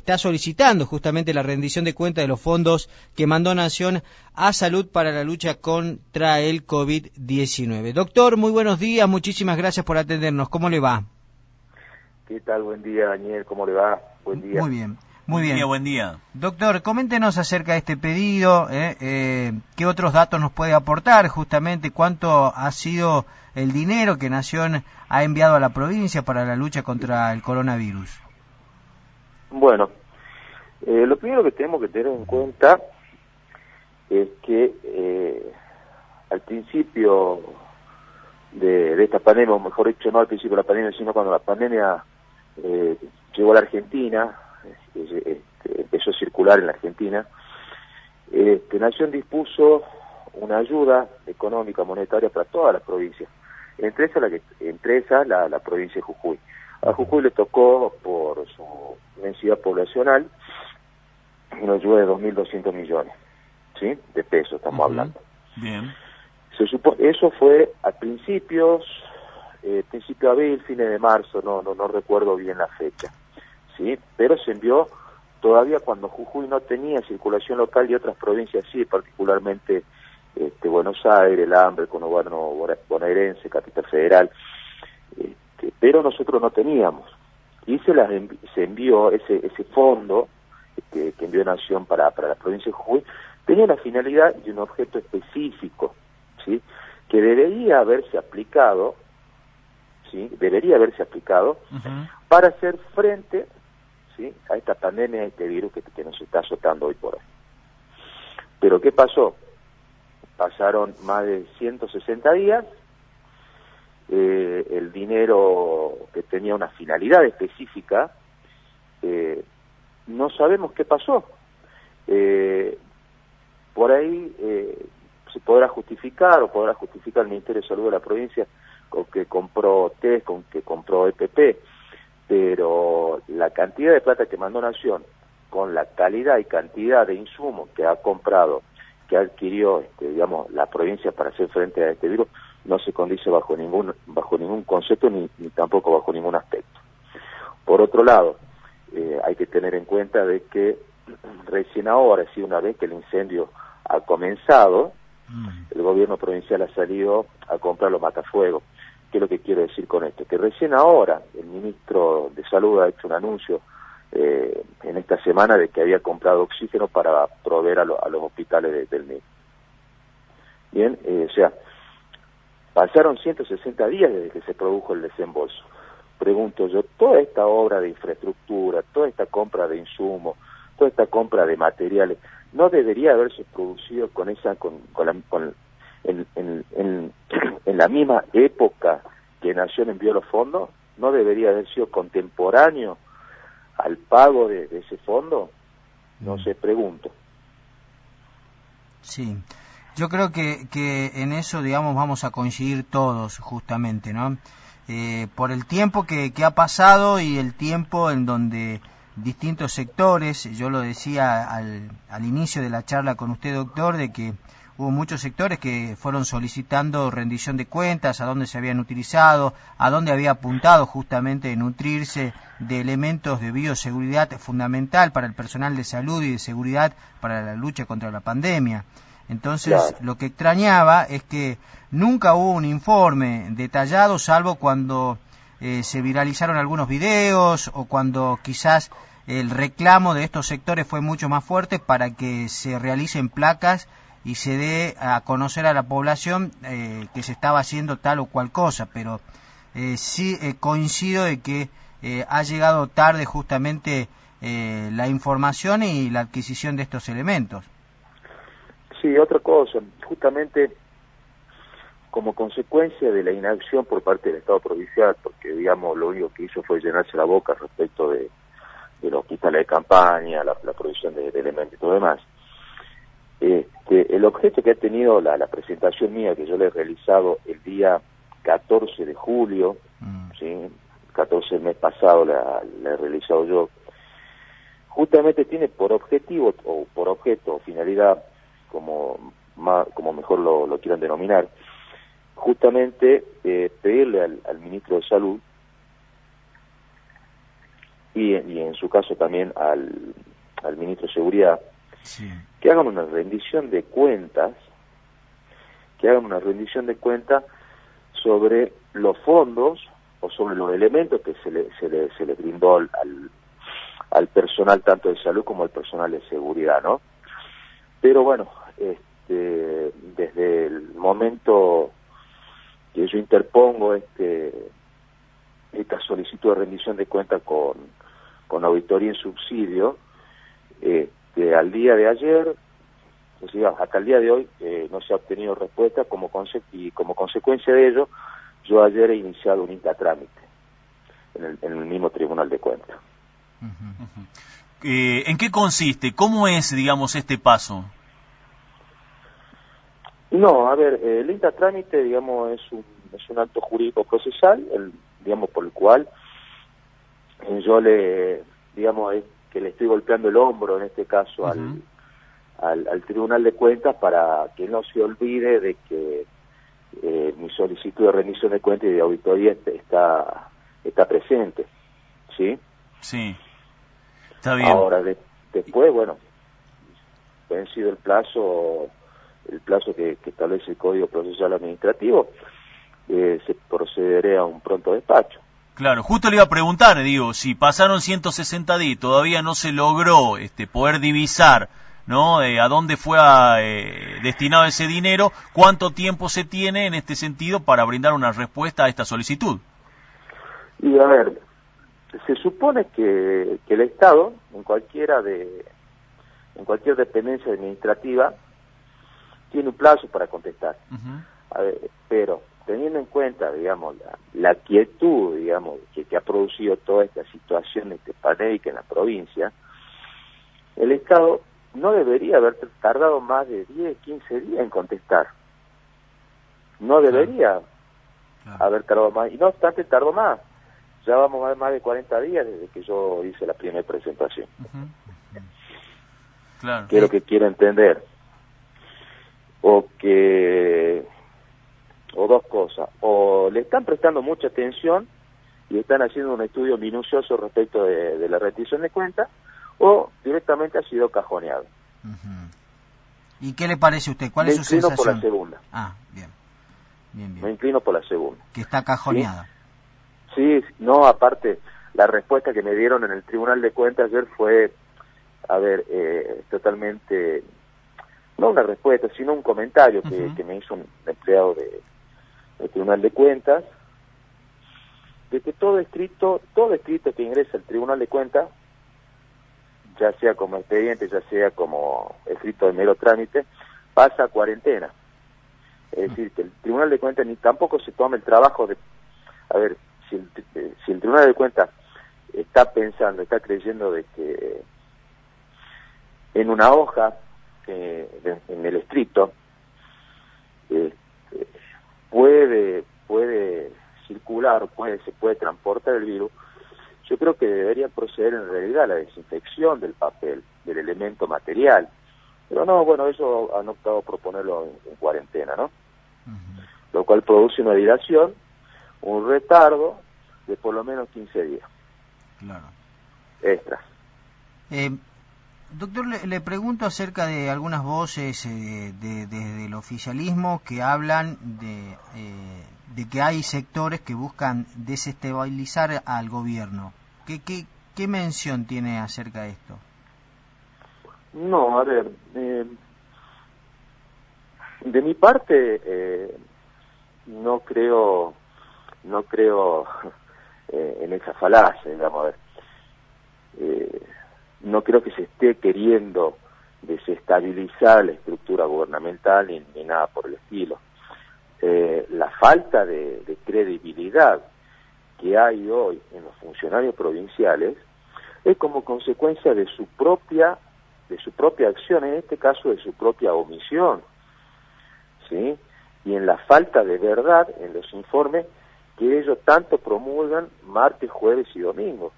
está solicitando justamente la rendición de cuentas de los fondos que mandó Nación a Salud para la lucha contra el COVID-19. Doctor, muy buenos días, muchísimas gracias por atendernos. ¿Cómo le va? ¿Qué tal? Buen día, Daniel. ¿Cómo le va? Buen día. Muy bien. Muy bien. Buen día. Doctor, coméntenos acerca de este pedido, qué otros datos nos puede aportar, justamente cuánto ha sido el dinero que Nación ha enviado a la provincia para la lucha contra el coronavirus. Bueno, lo primero que tenemos que tener en cuenta es que al principio de esta pandemia, o mejor dicho, no al principio de la pandemia, sino cuando la pandemia llegó a la Argentina, empezó a circular en la Argentina, Nación dispuso una ayuda económica, monetaria para todas las provincias, entre esas la provincia de Jujuy. A Jujuy le tocó, por su densidad poblacional, una ayuda de 2.200 millones, ¿sí? De pesos estamos hablando. Bien. Eso fue a principio de abril, fines de marzo, no recuerdo bien la fecha, ¿sí? Pero se envió todavía cuando Jujuy no tenía circulación local y otras provincias sí, particularmente Buenos Aires, el Hambre, el conurbano bonaerense, Capital Federal, pero nosotros no teníamos. Y se envió ese fondo que envió Nación para la provincia de Jujuy, tenía la finalidad de un objeto específico, ¿sí? Que debería haberse aplicado, ¿sí? Para hacer frente, ¿sí? A esta pandemia, a este virus que nos está azotando hoy por hoy. Pero ¿qué pasó? Pasaron más de 160 días, el dinero que tenía una finalidad específica, no sabemos qué pasó. Por ahí se podrá justificar el Ministerio de Salud de la provincia con que compró test, con que compró EPP, pero la cantidad de plata que mandó Nación, con la calidad y cantidad de insumos que ha comprado, que adquirió la provincia para hacer frente a este virus, no se condice bajo ningún concepto ni tampoco bajo ningún aspecto. Por otro lado, hay que tener en cuenta de que recién ahora, sí, una vez que el incendio ha comenzado, el gobierno provincial ha salido a comprar los matafuegos. ¿Qué es lo que quiero decir con esto? Que recién ahora el ministro de Salud ha hecho un anuncio en esta semana de que había comprado oxígeno para proveer a los hospitales del MIR. Bien, pasaron 160 días desde que se produjo el desembolso. Pregunto yo, toda esta obra de infraestructura, toda esta compra de insumos, toda esta compra de materiales, ¿no debería haberse producido en la misma época que Nación envió los fondos? ¿No debería haber sido contemporáneo al pago de ese fondo? No sé, pregunto. Sí, yo creo que en eso, vamos a coincidir todos, justamente, ¿no? Por el tiempo que ha pasado y el tiempo en donde distintos sectores, yo lo decía al inicio de la charla con usted, doctor, de que hubo muchos sectores que fueron solicitando rendición de cuentas, a dónde se habían utilizado, a dónde había apuntado justamente nutrirse de elementos de bioseguridad fundamental para el personal de salud y de seguridad para la lucha contra la pandemia. Entonces, claro, lo que extrañaba es que nunca hubo un informe detallado, salvo cuando se viralizaron algunos videos o cuando quizás el reclamo de estos sectores fue mucho más fuerte para que se realicen placas y se dé a conocer a la población que se estaba haciendo tal o cual cosa, pero sí coincido de que ha llegado tarde justamente la información y la adquisición de estos elementos. Sí, otra cosa, justamente como consecuencia de la inacción por parte del Estado provincial, porque lo único que hizo fue llenarse la boca respecto de los hospitales de campaña, la provisión de elementos y todo demás. El objeto que ha tenido la presentación mía, que yo le he realizado el día 14 de julio, ¿sí? 14 del mes pasado la he realizado yo, justamente tiene por objetivo, o por objeto, o finalidad, como mejor lo quieran denominar, justamente pedirle al ministro de Salud y en su caso también al ministro de Seguridad, Sí. que hagan una rendición de cuentas, sobre los fondos o sobre los elementos que se le brindó al personal tanto de salud como al personal de seguridad, ¿no? Pero bueno, desde el momento que yo interpongo esta solicitud de rendición de cuentas con auditoría en subsidio, al día de ayer, o sea, hasta el día de hoy, no se ha obtenido respuesta, y como consecuencia de ello, yo ayer he iniciado un intratrámite en el mismo Tribunal de Cuentas. ¿En qué consiste? ¿Cómo es, digamos, este paso? No, a ver, el intratrámite, digamos, es un acto jurídico procesal, digamos, por el cual yo que le estoy golpeando el hombro, en este caso, al Tribunal de Cuentas, para que no se olvide de que mi solicitud de rendición de cuentas y de auditoría está presente, ¿sí? Sí, está bien. Ahora, después, bueno, vencido el plazo que establece el Código Procesal Administrativo, se procederá a un pronto despacho. Claro, justo le iba a preguntar, digo, si pasaron 160 días y todavía no se logró poder divisar, ¿no? A dónde fue destinado ese dinero, ¿cuánto tiempo se tiene en este sentido para brindar una respuesta a esta solicitud? Y a ver, se supone que el Estado, en cualquier dependencia administrativa, tiene un plazo para contestar. A ver, pero teniendo en cuenta, digamos, la quietud, digamos, que ha producido toda esta situación pandémica en la provincia, el Estado no debería haber tardado más de 10, 15 días en contestar. No debería haber tardado más, y no obstante tardó más. Ya vamos a más de 40 días desde que yo hice la primera presentación. Claro. ¿Qué es lo que quiero entender? O dos cosas, o le están prestando mucha atención y están haciendo un estudio minucioso respecto de la rendición de cuentas, o directamente ha sido cajoneado. ¿Y qué le parece a usted? ¿Cuál es su sensación? Me inclino por la segunda. Ah, bien. Me inclino por la segunda. Que está cajoneada. Sí, no, aparte, la respuesta que me dieron en el Tribunal de Cuentas ayer fue, totalmente, no una respuesta, sino un comentario que me hizo un empleado del Tribunal de Cuentas, de que todo escrito que ingresa al Tribunal de Cuentas, ya sea como expediente, ya sea como escrito de mero trámite, pasa a cuarentena. Es decir, que el Tribunal de Cuentas ni tampoco se toma el trabajo de, si el Tribunal de Cuentas está creyendo de que en una hoja, en el escrito, puede circular, se puede transportar el virus, yo creo que debería proceder en realidad a la desinfección del papel, del elemento material. Pero no, bueno, eso han optado por ponerlo en cuarentena, ¿no? Lo cual produce una dilación, un retardo de por lo menos 15 días. Claro. Extras. Doctor, le pregunto acerca de algunas voces desde el oficialismo que hablan de que hay sectores que buscan desestabilizar al gobierno. ¿Qué mención tiene acerca de esto? No, a ver, de mi parte no creo en esa falacia, digamos, a ver. No creo que se esté queriendo desestabilizar la estructura gubernamental ni nada por el estilo. La falta de credibilidad que hay hoy en los funcionarios provinciales es como consecuencia de su propia acción, en este caso de su propia omisión, ¿sí? Y en la falta de verdad en los informes que ellos tanto promulgan martes, jueves y domingo.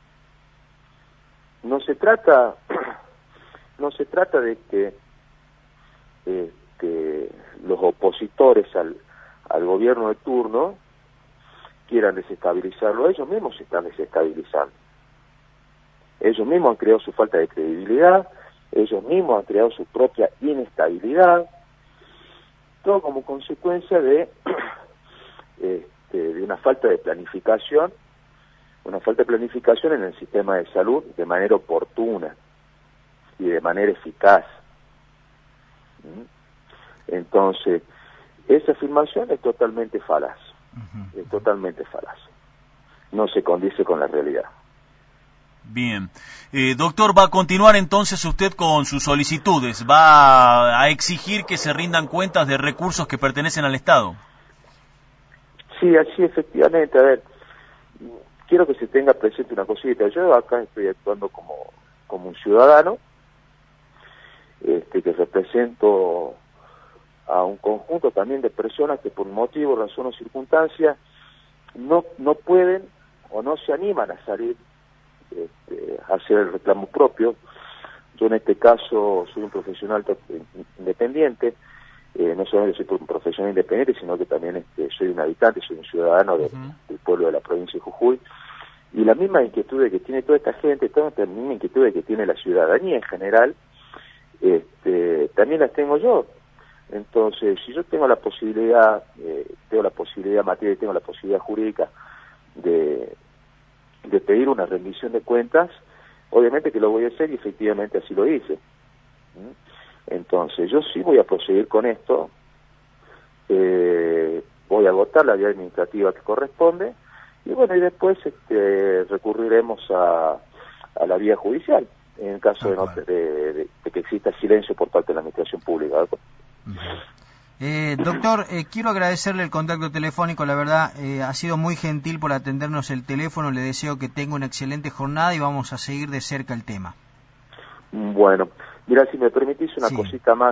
No se trata de que los opositores al gobierno de turno quieran desestabilizarlo, ellos mismos se están desestabilizando. Ellos mismos han creado su falta de credibilidad, ellos mismos han creado su propia inestabilidad, todo como consecuencia de una falta de planificación, en el sistema de salud de manera oportuna y de manera eficaz. Entonces, esa afirmación es totalmente falaz, es totalmente falaz. No se condice con la realidad. Bien. Doctor, ¿va a continuar entonces usted con sus solicitudes? ¿Va a exigir que se rindan cuentas de recursos que pertenecen al Estado? Sí, así efectivamente. A ver, quiero que se tenga presente una cosita. Yo acá estoy actuando como un ciudadano, que represento a un conjunto también de personas que por motivo, razón o circunstancia no pueden o no se animan a salir a hacer el reclamo propio. Yo en este caso soy un profesional independiente, no solamente soy un profesional independiente, sino que también soy un habitante, soy un ciudadano del pueblo de la provincia de Jujuy, y la misma inquietud que tiene toda esta gente, la misma inquietud que tiene la ciudadanía en general, también las tengo yo. Entonces, si yo tengo la posibilidad material y tengo la posibilidad jurídica de pedir una rendición de cuentas, obviamente que lo voy a hacer y efectivamente así lo hice. Entonces, yo sí voy a proseguir con esto, voy a agotar la vía administrativa que corresponde, y bueno, y después recurriremos a la vía judicial, en el caso de que exista silencio por parte de la administración pública. Doctor, quiero agradecerle el contacto telefónico, la verdad ha sido muy gentil por atendernos el teléfono, le deseo que tenga una excelente jornada y vamos a seguir de cerca el tema. Bueno, mira, si me permitís una cosita más,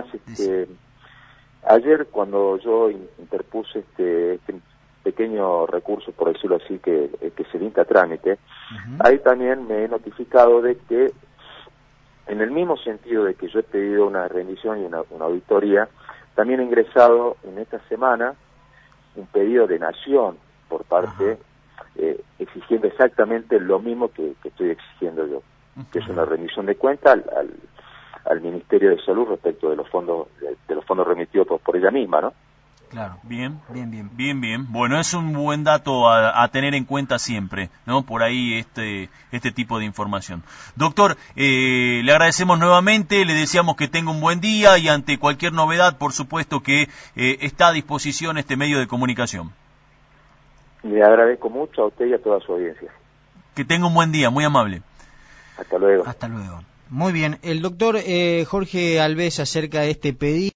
ayer cuando yo interpuse este pequeño recurso, por decirlo así, que se dicta a trámite, ahí también me he notificado de que, en el mismo sentido de que yo he pedido una rendición y una auditoría, también he ingresado en esta semana un pedido de nación por parte, exigiendo exactamente lo mismo que estoy exigiendo yo, que es una rendición de cuenta al Ministerio de Salud respecto de los fondos remitidos por ella misma, ¿no? Claro. Bien. Bueno, es un buen dato a tener en cuenta siempre, ¿no? Por ahí este tipo de información. Doctor, le agradecemos nuevamente, le deseamos que tenga un buen día y ante cualquier novedad, por supuesto que está a disposición este medio de comunicación. Le agradezco mucho a usted y a toda su audiencia. Que tenga un buen día, muy amable. Hasta luego. Hasta luego. Muy bien, el doctor Jorge Alves acerca de este pedido.